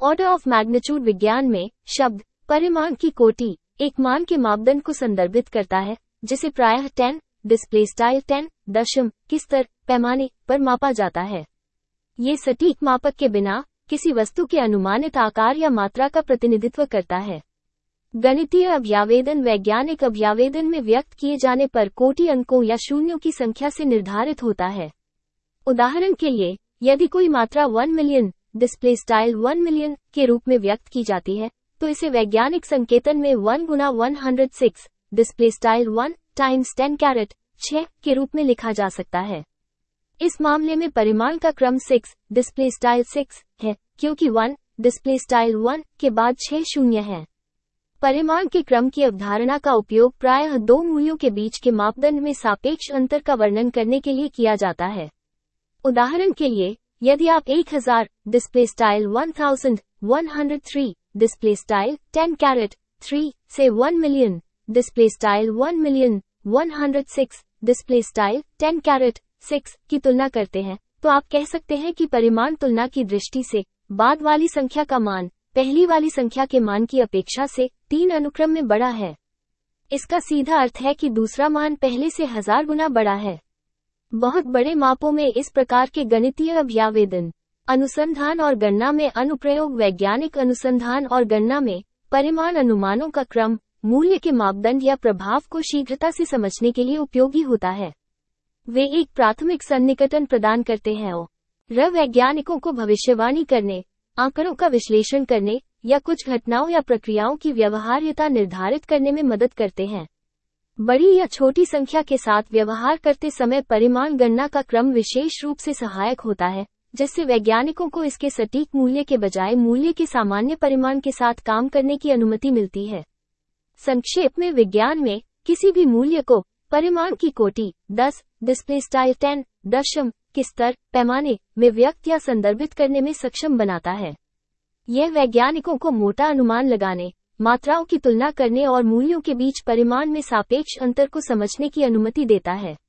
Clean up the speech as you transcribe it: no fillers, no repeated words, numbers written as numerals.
Order of magnitude विज्ञान में शब्द परिमाण की कोटि एक मान के मापदंड को संदर्भित करता है जिसे प्रायः 10 डिस्प्ले स्टाइल 10 दशम की स्तर पैमाने पर मापा जाता है। ये सटीक मापक के बिना किसी वस्तु के अनुमानित आकार या मात्रा का प्रतिनिधित्व करता है। गणितीय अभ्यावेदन वैज्ञानिक अभ्यावेदन में व्यक्त किए जाने पर कोटि अंकों या शून्यों की संख्या से निर्धारित होता है। उदाहरण के लिए, यदि कोई मात्रा 1 मिलियन डिस्प्ले स्टाइल 1 मिलियन के रूप में व्यक्त की जाती है, तो इसे वैज्ञानिक संकेतन में 1 गुना 106 डिस्प्ले स्टाइल 1 टाइम्स 10 कैरेट 6 के रूप में लिखा जा सकता है। इस मामले में परिमाण का क्रम 6 डिस्प्ले स्टाइल 6 है, क्योंकि 1 डिस्प्ले स्टाइल 1 के बाद 6 शून्य हैं। परिमाण के क्रम की अवधारणा का उपयोग प्रायः दो मूल्यों के बीच के मापदंड में सापेक्ष अंतर का वर्णन करने के लिए किया जाता है। उदाहरण के लिए, यदि आप 1000 display style 1103 display style 10 caret 3 से 1 million display style 1 million 106 display style 10 caret 6 की तुलना करते हैं, तो आप कह सकते हैं कि परिमाण तुलना की दृष्टि से बाद वाली संख्या का मान पहली वाली संख्या के मान की अपेक्षा से 3 अनुक्रम में बड़ा है। इसका सीधा अर्थ है कि दूसरा मान पहले से 1000 गुना बड़ा है। बहुत बड़े मापों में इस प्रकार के गणितीय अभ्यावेदन अनुसंधान और गणना में अनुप्रयोग वैज्ञानिक अनुसंधान और गणना में परिमाण अनुमानों का क्रम मूल्य के मापदंड या प्रभाव को शीघ्रता से समझने के लिए उपयोगी होता है। वे एक प्राथमिक सन्निकटन प्रदान करते हैं और वैज्ञानिकों को भविष्यवाणी करने, आंकड़ों का विश्लेषण करने या कुछ घटनाओं या प्रक्रियाओं की व्यवहार्यता निर्धारित करने में मदद करते हैं। बड़ी या छोटी संख्या के साथ व्यवहार करते समय परिमाण गणना का क्रम विशेष रूप से सहायक होता है, जिससे वैज्ञानिकों को इसके सटीक मूल्य के बजाय मूल्य के सामान्य परिमाण के साथ काम करने की अनुमति मिलती है। संक्षेप में, विज्ञान में किसी भी मूल्य को परिमाण की कोटि 10 डिस्प्ले स्टाइल 10 दशम के स्तर पैमाने में व्यक्त या संदर्भित करने में सक्षम बनाता है। यह वैज्ञानिकों को मोटा अनुमान लगाने, मात्राओं की तुलना करने और मूल्यों के बीच परिमाण में सापेक्ष अंतर को समझने की अनुमति देता है।